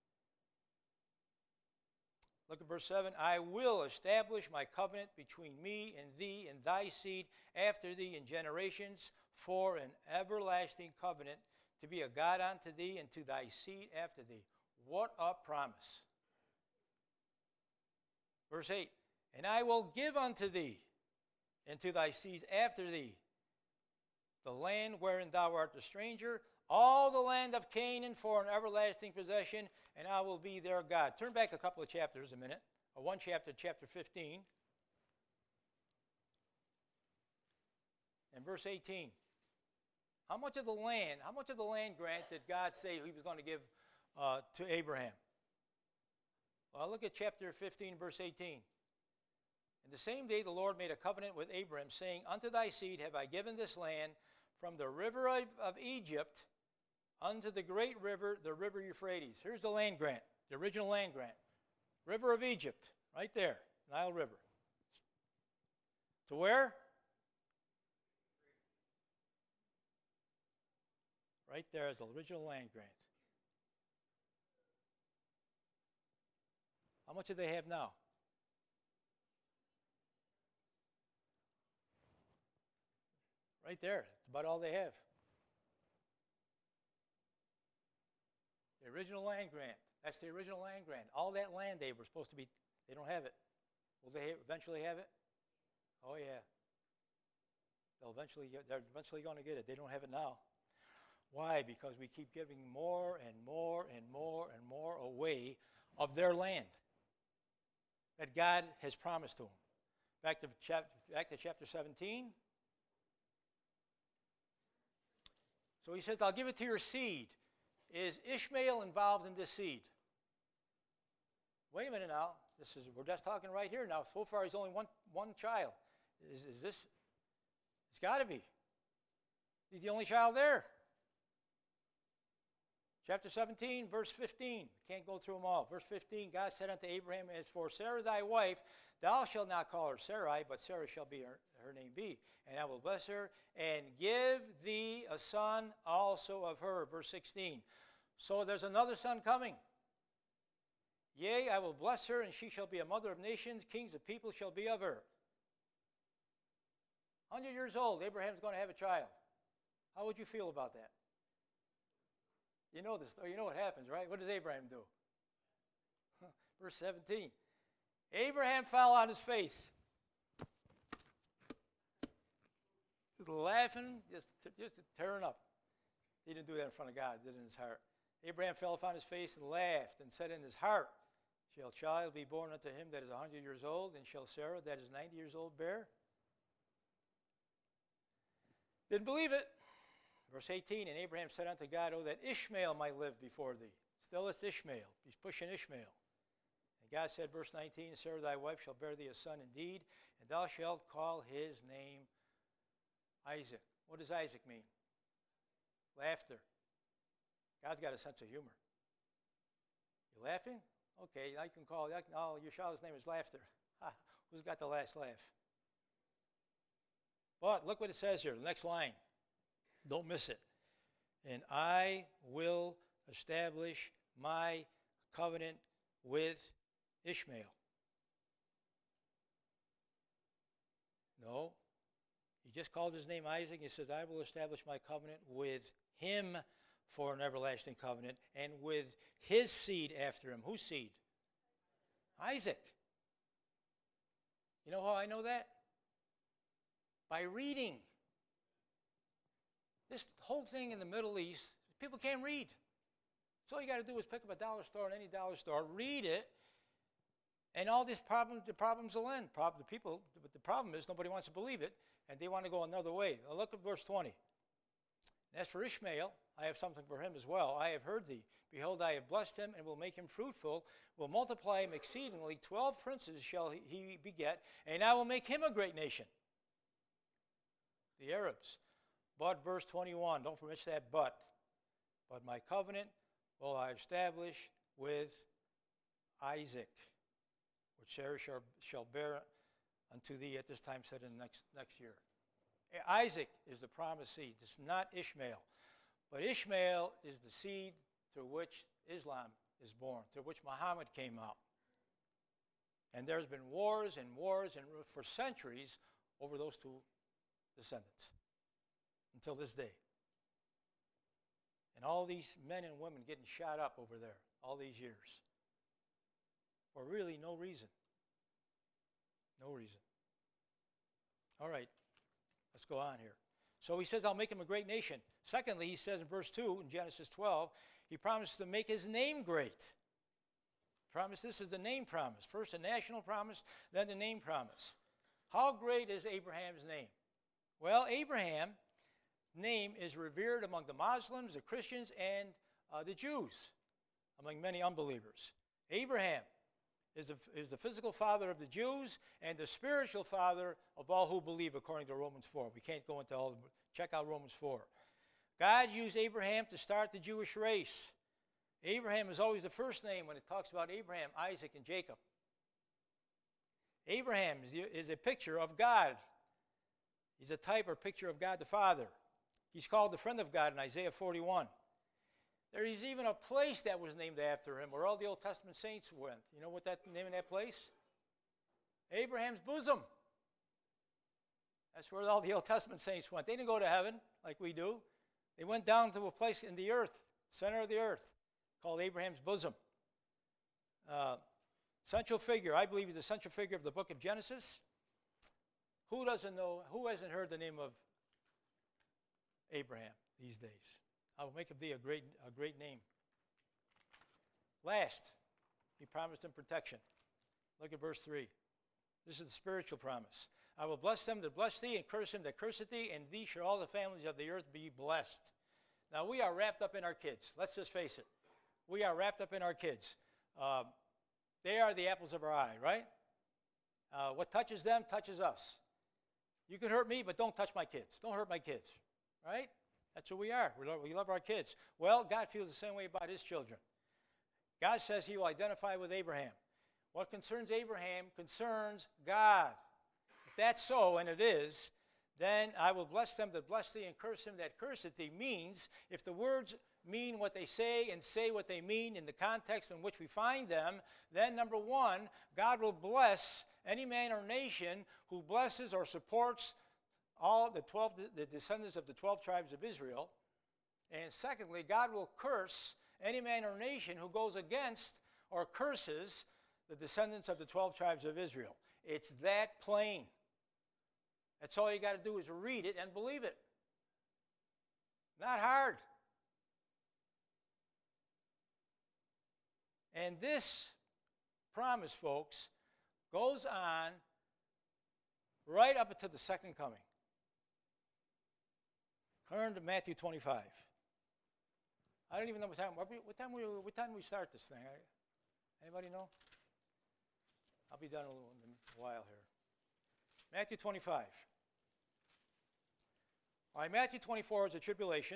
Look at verse seven. I will establish my covenant between me and thee and thy seed after thee in generations for an everlasting covenant to be a God unto thee and to thy seed after thee. What a promise. Verse eight. And I will give unto thee and to thy seeds after thee the land wherein thou art a stranger, all the land of Canaan for an everlasting possession, and I will be their God. Turn back a couple of chapters a minute, or one chapter, chapter fifteen, and verse eighteen. How much of the land, how much of the land grant did God say he was going to give uh, to Abraham? Well, look at chapter fifteen, verse eighteen. And the same day the Lord made a covenant with Abraham, saying, Unto thy seed have I given this land, from the river of, of Egypt unto the great river, the river Euphrates. Here's the land grant, the original land grant. River of Egypt, right there, Nile River. To where? Right there is the original land grant. How much do they have now? Right there. It's about all they have. The original land grant. That's the original land grant. All that land they were supposed to be, they don't have it. Will they eventually have it? Oh, yeah. They'll eventually get, they're eventually going to get it. They don't have it now. Why? Because we keep giving more and more and more and more away of their land that God has promised to them. Back to, chap- back to chapter seventeen. So he says, I'll give it to your seed. Is Ishmael involved in this seed? Wait a minute now. This is we're just talking right here now. So far, he's only one, one child. Is, is this? It's got to be. He's the only child there. Chapter seventeen, verse fifteen. Can't go through them all. Verse fifteen, God said unto Abraham, As for Sarah thy wife, thou shalt not call her Sarai, but Sarah shall be her, her name be. And I will bless her, and give thee a son also of her. Verse sixteen. So there's another son coming. Yea, I will bless her, and she shall be a mother of nations. Kings of people shall be of her. one hundred years old, Abraham's going to have a child. How would you feel about that? You know this. You know what happens, right? What does Abraham do? Verse seventeen. Abraham fell on his face, laughing, just, just tearing up. He didn't do that in front of God, he did it in his heart. Abraham fell upon his face and laughed and said in his heart, shall a child be born unto him that is a hundred years old, and shall Sarah that is ninety years old bear? Didn't believe it. Verse eighteen, and Abraham said unto God, oh, that Ishmael might live before thee. Still it's Ishmael. He's pushing Ishmael. And God said, verse nineteen, Sarah thy wife shall bear thee a son indeed, and thou shalt call his name Isaac. What does Isaac mean? Laughter. God's got a sense of humor. You laughing? Okay, I can call, I can, oh, your child's name is Laughter. Ha, who's got the last laugh? But look what it says here, the next line. Don't miss it. And I will establish my covenant with Ishmael. No. He just calls his name Isaac. He says, I will establish my covenant with him for an everlasting covenant, and with his seed after him. Whose seed? Isaac. You know how I know that? By reading. This whole thing in the Middle East, people can't read. So all you got to do is pick up a dollar store in any dollar store, read it, and all these problems, the problems will end. Problem, the people, but the problem is nobody wants to believe it, and they want to go another way. Now look at verse twenty. As for Ishmael, I have something for him as well. I have heard thee. Behold, I have blessed him, and will make him fruitful, will multiply him exceedingly. Twelve princes shall he beget, and I will make him a great nation. The Arabs. But verse twenty-one, don't forget that but. But my covenant will I establish with Isaac, which Sarah shall, shall bear unto thee at this time, said in the next, next year. Isaac is the promised seed. It's not Ishmael. But Ishmael is the seed through which Islam is born, through which Muhammad came out. And there's been wars and wars and for centuries over those two descendants until this day. And all these men and women getting shot up over there all these years for really no reason. No reason. All right. Let's go on here. So he says, I'll make him a great nation. Secondly, he says in verse two, in Genesis twelve, he promised to make his name great. Promise, this is the name promise. First a national promise, then the name promise. How great is Abraham's name? Well, Abraham's name is revered among the Muslims, the Christians, and uh, the Jews, among many unbelievers. Abraham is the, is the physical father of the Jews and the spiritual father of all who believe, according to Romans four. We can't go into all the, check out Romans four. God used Abraham to start the Jewish race. Abraham is always the first name when it talks about Abraham, Isaac, and Jacob. Abraham is, the, is a picture of God. He's a type or picture of God the Father. He's called the friend of God in Isaiah forty-one. There is even a place that was named after him where all the Old Testament saints went. You know what that name of that place? Abraham's bosom. That's where all the Old Testament saints went. They didn't go to heaven like we do. They went down to a place in the earth, center of the earth, called Abraham's bosom. Uh, central figure, I believe, is the central figure of the book of Genesis. Who doesn't know, who hasn't heard the name of Abraham these days? I will make of thee a great, a great name. Last, he promised them protection. Look at verse three. This is the spiritual promise. I will bless them that bless thee, and curse him that curseth thee, and thee shall all the families of the earth be blessed. Now, we are wrapped up in our kids. Let's just face it. We are wrapped up in our kids. Uh, they are the apples of our eye, right? Uh, what touches them touches us. You can hurt me, but don't touch my kids. Don't hurt my kids, right? That's who we are. We love, we love our kids. Well, God feels the same way about his children. God says he will identify with Abraham. What concerns Abraham concerns God. If that's so, and it is, then I will bless them that bless thee, and curse him that curseth thee. Means, if the words mean what they say and say what they mean in the context in which we find them, then number one, God will bless any man or nation who blesses or supports all the twelve, the descendants of the twelve tribes of Israel. And secondly, God will curse any man or nation who goes against or curses the descendants of the twelve tribes of Israel. It's that plain. That's all you got to do is read it and believe it. Not hard. And this promise, folks, goes on right up until the second coming. Turn to Matthew twenty-five. I don't even know what time. What time we what time we start this thing? Anybody know? I'll be done in a, little, in a while here. Matthew twenty-five. All right, Matthew twenty-four is a tribulation.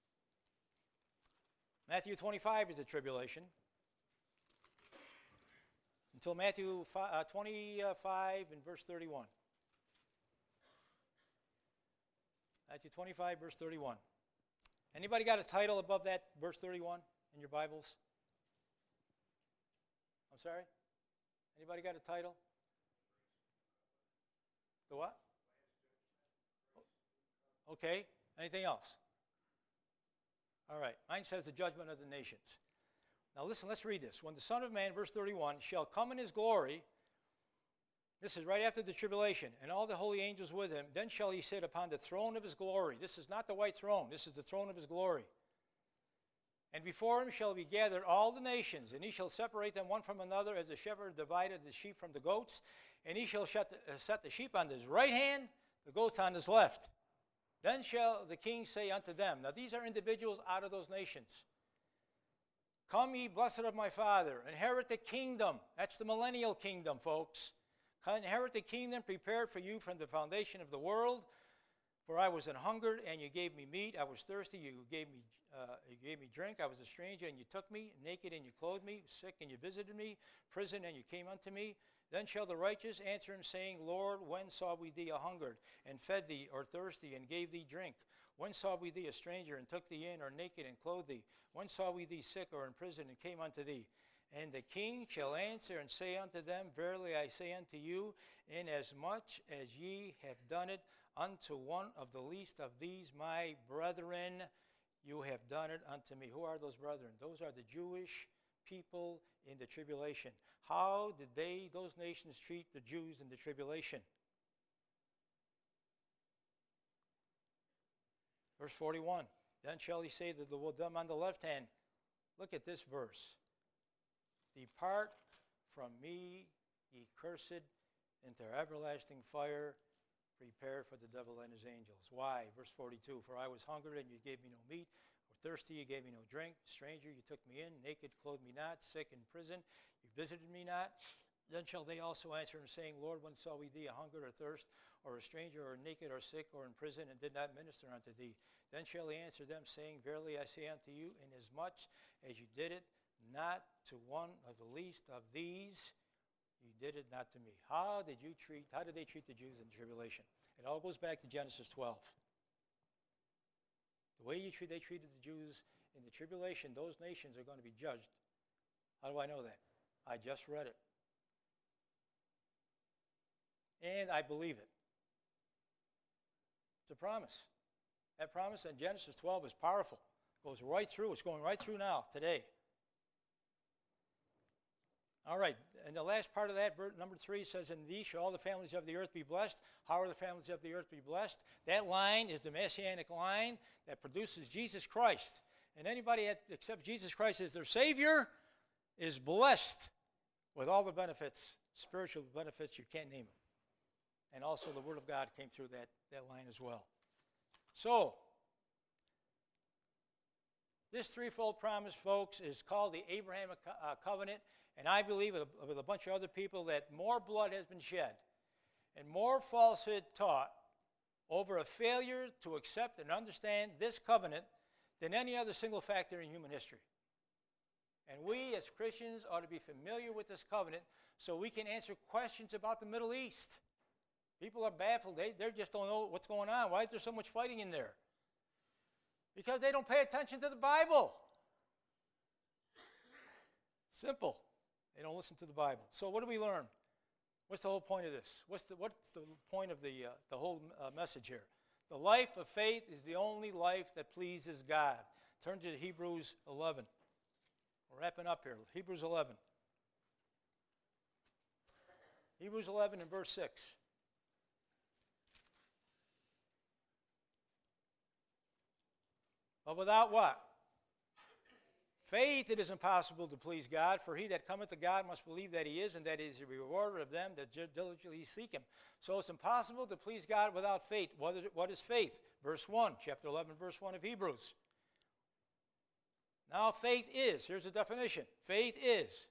Matthew twenty-five is a tribulation. Until Matthew uh, twenty-five and verse thirty-one. Matthew twenty-five, verse thirty-one. Anybody got a title above that verse thirty-one in your Bibles? I'm sorry? Anybody got a title? The what? Okay. Anything else? All right. Mine says the judgment of the nations. Now listen, let's read this. When the Son of Man, verse thirty-one, shall come in his glory, this is right after the tribulation, and all the holy angels with him, then shall he sit upon the throne of his glory. This is not the white throne. This is the throne of his glory. And before him shall be gathered all the nations, and he shall separate them one from another, as the shepherd divided the sheep from the goats. And he shall shut the, uh, set the sheep on his right hand, the goats on his left. Then shall the king say unto them, now these are individuals out of those nations. Come ye blessed of my Father, inherit the kingdom. That's the millennial kingdom, folks. Inherit the kingdom prepared for you from the foundation of the world. For I was an hungered, and you gave me meat. I was thirsty, you gave me uh, you gave me drink. I was a stranger, and you took me. Naked, and you clothed me. Sick, and you visited me. Prison, and you came unto me. Then shall the righteous answer him, saying, Lord, when saw we thee a hungered, and fed thee, or thirsty, and gave thee drink? When saw we thee a stranger, and took thee in, or naked, and clothed thee? When saw we thee sick, or in prison, and came unto thee? And the king shall answer and say unto them, verily I say unto you, inasmuch as ye have done it unto one of the least of these my brethren, you have done it unto me. Who are those brethren? Those are the Jewish people in the tribulation. How did they, those nations, treat the Jews in the tribulation? Verse forty-one, then shall he say to them on the left hand, look at this verse. Depart from me, ye cursed, into everlasting fire, prepared for the devil and his angels. Why? Verse forty-two, for I was hungry, and you gave me no meat, or thirsty, you gave me no drink, stranger, you took me in, naked, clothed me not, sick, in prison, you visited me not. Then shall they also answer him, saying, Lord, when saw we thee a hunger or thirst, or a stranger, or naked, or sick, or in prison, and did not minister unto thee? Then shall he answer them, saying, verily I say unto you, inasmuch as you did it not to one of the least of these, you did it not to me. How did you treat, how did they treat the Jews in the tribulation? It all goes back to Genesis twelve. The way you treat, they treated the Jews in the tribulation, those nations are going to be judged. How do I know that? I just read it. And I believe it. It's a promise. That promise in Genesis twelve is powerful. It goes right through. It's going right through now, today. All right, and the last part of that, number three, says, in thee shall all the families of the earth be blessed. How are the families of the earth be blessed? That line is the Messianic line that produces Jesus Christ. And anybody that accepts Jesus Christ as their Savior is blessed with all the benefits, spiritual benefits, you can't name them. And also the Word of God came through that, that line as well. So, this threefold promise, folks, is called the Abrahamic uh, covenant. And I believe, with a, with a bunch of other people, that more blood has been shed and more falsehood taught over a failure to accept and understand this covenant than any other single factor in human history. And we as Christians ought to be familiar with this covenant so we can answer questions about the Middle East. People are baffled. They they just don't know what's going on. Why is there so much fighting in there? Because they don't pay attention to the Bible. Simple. They don't listen to the Bible. So what do we learn? What's the whole point of this? What's the, what's the point of the, uh, the whole uh, message here? The life of faith is the only life that pleases God. Turn to Hebrews eleven. We're wrapping up here. Hebrews eleven. Hebrews eleven and verse six. But without what? Faith, it is impossible to please God, for he that cometh to God must believe that he is, and that he is a rewarder of them that diligently seek him. So it's impossible to please God without faith. What is, what is faith? Verse one, chapter eleven, verse one of Hebrews. Now faith is, here's the definition. Faith is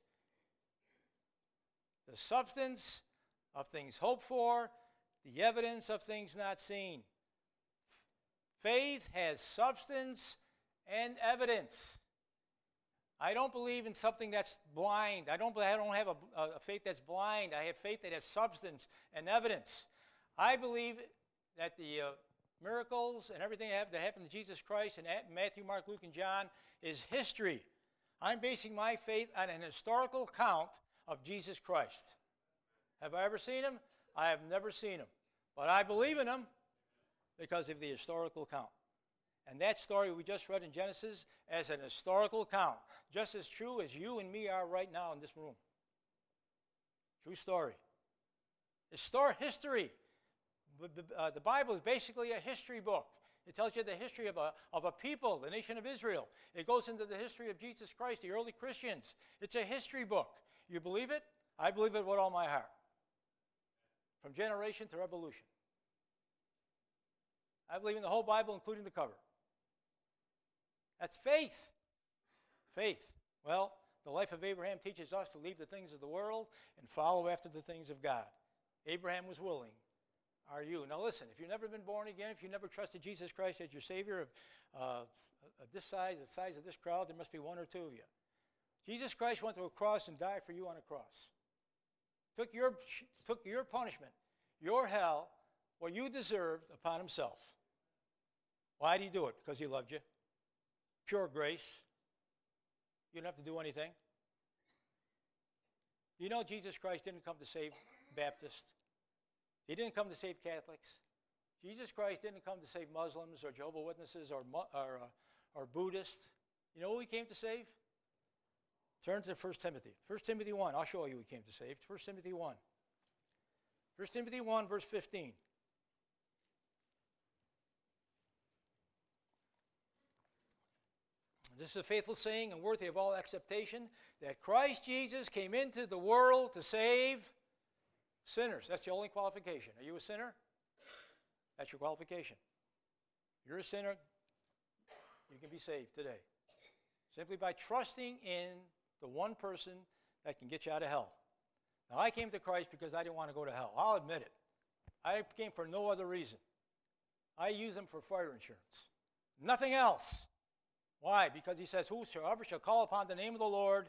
the substance of things hoped for, the evidence of things not seen. Faith has substance and evidence. I don't believe in something that's blind. I don't, I don't have a, a faith that's blind. I have faith that has substance and evidence. I believe that the uh, miracles and everything that happened to Jesus Christ in Matthew, Mark, Luke, and John is history. I'm basing my faith on an historical account of Jesus Christ. Have I ever seen him? I have never seen him. But I believe in him because of the historical account. And that story we just read in Genesis as an historical account, just as true as you and me are right now in this room. True story. Histor- history. Uh, the Bible is basically a history book. It tells you the history of a, of a people, the nation of Israel. It goes into the history of Jesus Christ, the early Christians. It's a history book. You believe it? I believe it with all my heart. From generation to revolution. I believe in the whole Bible, including the cover. That's faith. Faith. Well, the life of Abraham teaches us to leave the things of the world and follow after the things of God. Abraham was willing. Are you? Now listen, if you've never been born again, if you've never trusted Jesus Christ as your Savior, of, uh, of this size, the size of this crowd, there must be one or two of you. Jesus Christ went to a cross and died for you on a cross. Took your, took your punishment, your hell, what you deserved upon himself. Why did he do it? Because he loved you. Pure grace. You don't have to do anything. You know Jesus Christ didn't come to save Baptists. He didn't come to save Catholics. Jesus Christ didn't come to save Muslims or Jehovah's Witnesses or, or, uh, or Buddhists. You know who he came to save? Turn to First Timothy. First Timothy one. I'll show you who he came to save. First Timothy one. First Timothy one, verse fifteen. This is a faithful saying and worthy of all acceptation, that Christ Jesus came into the world to save sinners. That's the only qualification. Are you a sinner? That's your qualification. You're a sinner, you can be saved today. Simply by trusting in the one person that can get you out of hell. Now, I came to Christ because I didn't want to go to hell. I'll admit it. I came for no other reason. I use him for fire insurance. Nothing else. Why? Because he says, whosoever shall call upon the name of the Lord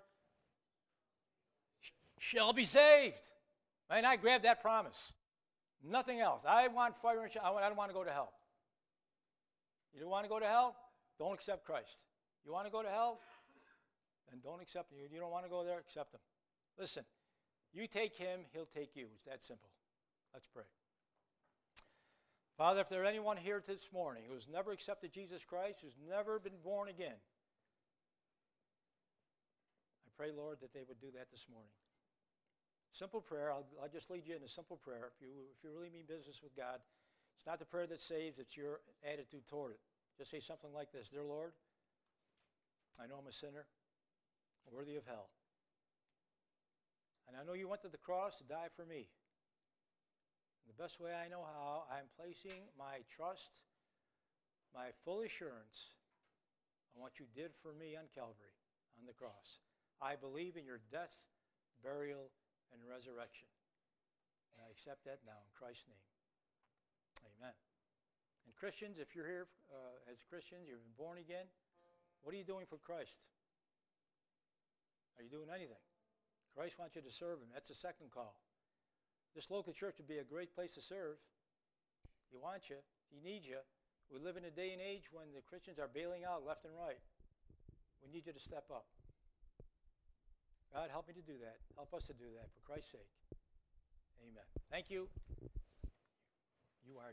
shall be saved. And I grabbed that promise. Nothing else. I want fire insurance. I don't want to go to hell. You don't want to go to hell? Don't accept Christ. You want to go to hell? Then don't accept him. You don't want to go there? Accept him. Listen, you take him, he'll take you. It's that simple. Let's pray. Father, if there anyone here this morning who's never accepted Jesus Christ, who's never been born again, I pray, Lord, that they would do that this morning. Simple prayer. I'll, I'll just lead you in a simple prayer. If you, if you really mean business with God, it's not the prayer that saves, it's your attitude toward it. Just say something like this. Dear Lord, I know I'm a sinner, worthy of hell. And I know you went to the cross to die for me. The best way I know how, I'm placing my trust, my full assurance on what you did for me on Calvary, on the cross. I believe in your death, burial, and resurrection. And I accept that now in Christ's name. Amen. And Christians, if you're here uh, as Christians, you've been born again, what are you doing for Christ? Are you doing anything? Christ wants you to serve him. That's the second call. This local church would be a great place to serve. He wants you. He needs you. We live in a day and age when the Christians are bailing out left and right. We need you to step up. God, help me to do that. Help us to do that for Christ's sake. Amen. Thank you. You are